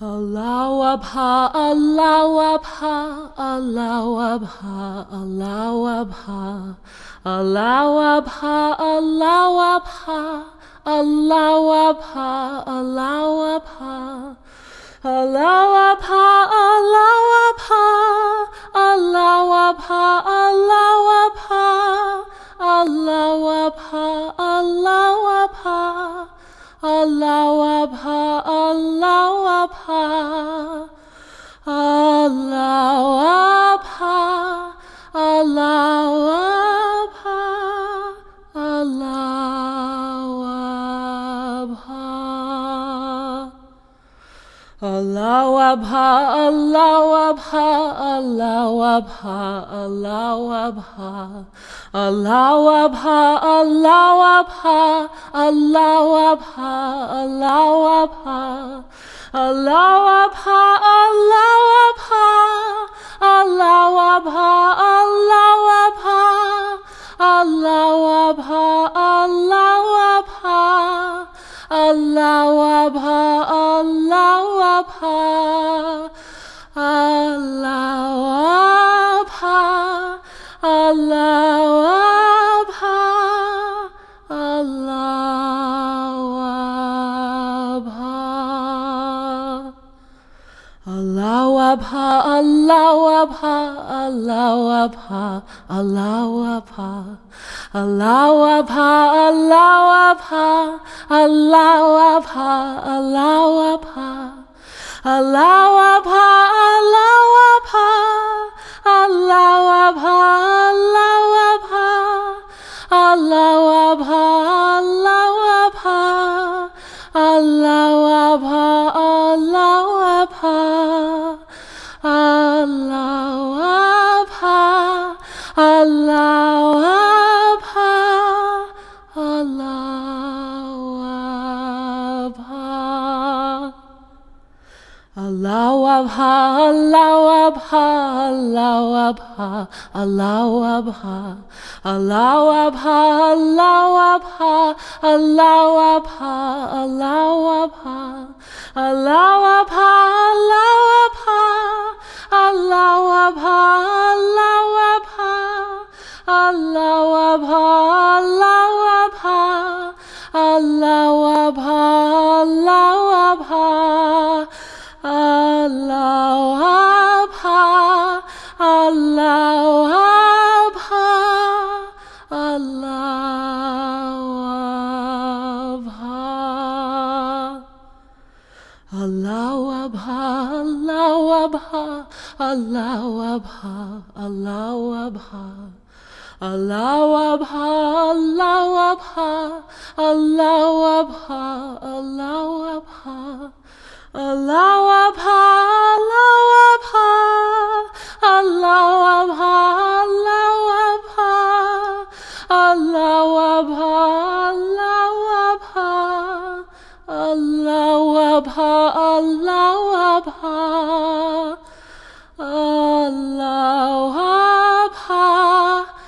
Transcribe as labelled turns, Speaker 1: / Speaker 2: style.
Speaker 1: Allahu Akbar, Allahu Akbar, Allahu Akbar, Allahu Akbar, Allahu Akbar, Allahu Akbar, Allahu Akbar, Allahu Akbar, Allahu Akbar, Allahu Akbar, Allahu Akbar, Allahu Akbar, Allahu Akbar, Allahu Akbar. Allahu Akbar, Allahu Akbar, Allahu Akbar, Allahu Akbar, Allahu Akbar. Allahu Akbar, Allahu Akbar, Allahu Akbar, Allahu Akbar. Allahu Akbar, Allahu Akbar, Allahu Akbar, Allahu Akbar. Allahu Akbar, Allahu Akbar, Allahu Akbar, Allahu Akbar. Allahu Akbar, Allahu Akbar, Allahu Akbar, Allahu Akbar. Allahu Akbar, Allahu Akbar, Allahu Akbar. Allahu Akbar, Allahu Akbar, Allahu Akbar, Allahu Akbar. Allahu Akbar, Allahu Akbar, Allahu Akbar, Allahu Akbar. Allahu Akbar, Allahu Akbar, Allahu Akbar, Allahu Akbar. Allahu Akbar, Allahu Akbar, Allahu Akbar, Allahu Akbar. Allahu Akbar, Allahu Akbar, Allahu Akbar. Allahu Akbar, Allahu Akbar, Allahu Akbar, Allahu Akbar. Allahu Akbar, Allahu Akbar, Allahu Akbar, Allahu Akbar. Allahu Akbar, Allahu Akbar, Allahu Akbar. Allahu Akbar, Allahu Akbar, Allahu Akbar, Allahu Akbar. Allahu Akbar, Allahu Akbar, Allahu Akbar. Allahu Akbar, Allahu Akbar, Allahu Akbar, Allahu Akbar. Allahu Akbar, Allahu Akbar, Allahu Akbar, Allahu Akbar. Allahu Akbar, Allahu Akbar, Allahu Akbar, Allahu Akbar, Allahu Akbar, Allahu Akbar, Allahu Akbar.